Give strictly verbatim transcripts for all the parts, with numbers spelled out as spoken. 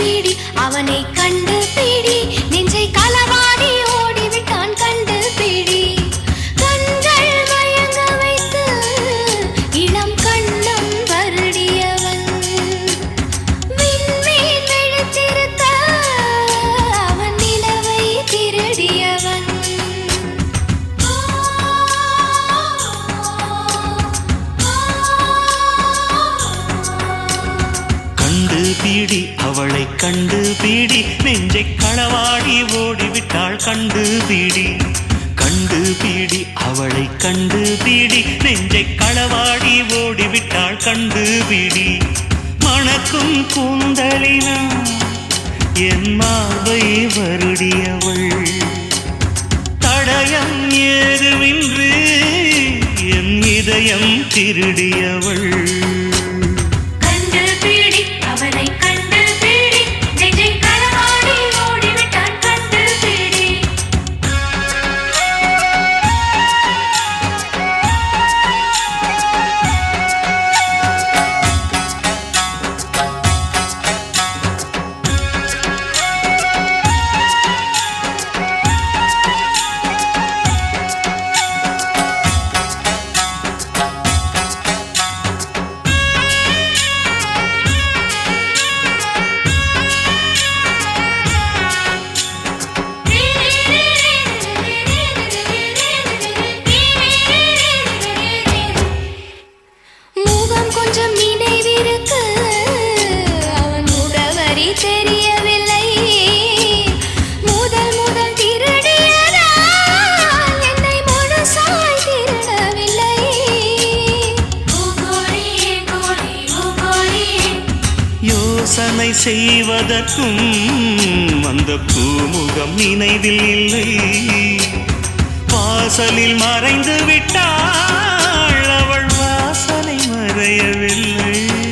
PT அவனை கண்டு PT நெஞ்சை களவாடி ஓடிவிட்டான் கண்டு பீடி கண்கள் மயங்க வைத்து இளம் கண்ணம் வருடியவன் விண்மீன் விழித்திருக்க அவன் நிலவை திருடியவன் பீடி அவளை கண்டு பீடி நெஞ்சை களவாடி ஓடிவிட்டாள் கண்டு பீடி கண்டு பீடி அவளை கண்டு பீடி நெஞ்சை களவாடி ஓடிவிட்டாள் கண்டு பீடி மணக்கும் கூந்தலினா என் மார்பை வருடியவள் தடயம் ஏதுமின்றி என் இதயம் திருடியவள் தெரியவில்லை முதல் முதல் திருடியதால் என்னை முழுசாய் திருடவில்லை யோசனை செய்வதற்கும் அந்த பூமுகம் நினைவில் இல்லை வாசலில் மறைந்து விட்டாள் அவள் வாசனை மறையவில்லை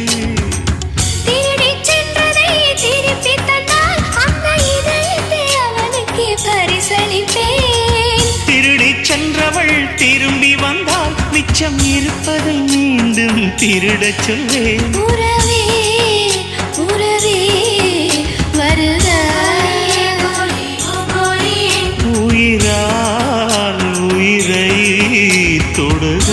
திருடி சென்றவள் திரும்பி வந்தால் மிச்சம் இருப்பதை மீண்டும் திருடச் சொல்வேன் உறவே உறவே வருக உயிரால் உயிரை தொடுக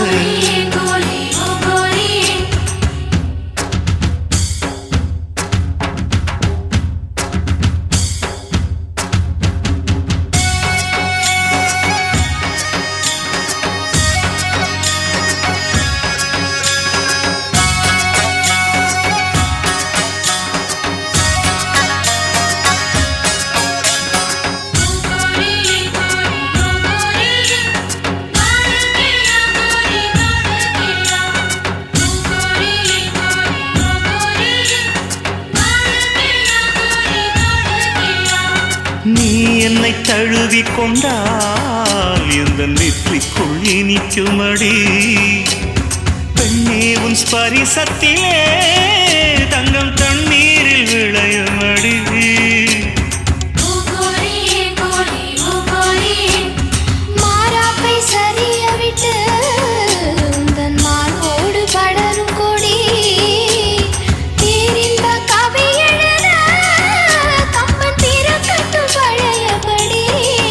நீ என்னை தழுவி கொண்டால் இந்த நெற்றிக்குள் இனிக்குமடி பெண்ணே உன் ஸ்பரிசத்திலே தங்கம் தண்ணீரில் விளையுமடி மாறாப்பை சரிய விட்டு உந்தன் மார்போடு படரும் கொடி தேரின்ப கவி எழுத கம்பன் திறக்கட்டும் பழையபடி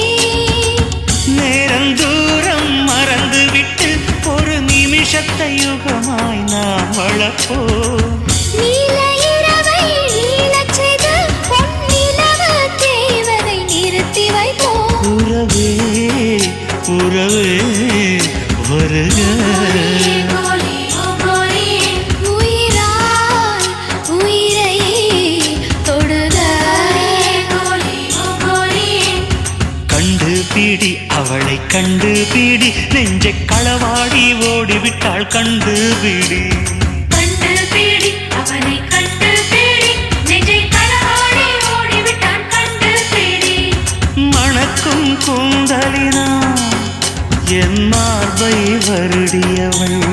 நேரம் தூரம் மறந்துவிட்டு ஒரு நிமிஷத்தை யுகமாய் நாம் வளர்ப்போம் நீல இரவை நீலச் செய்து பொன்னிலவு தேவதை நிறுத்தி வைப்போம் உறவே உறவே வருக உயிரால் உயிரை தொடுக கண்டு பீடி அவளை கண்டு பீடி நெஞ்சை களவாடி ஓடிவிட்டாள் கண்டு பீடி கண்டு பீடி அவனை கண்டு பீடி நெஞ்சை களவாடி ஓடிவிட்டான் கண்டு பீடி மணக்கும் கூந்தலினா என் மார்பை வருடியவள்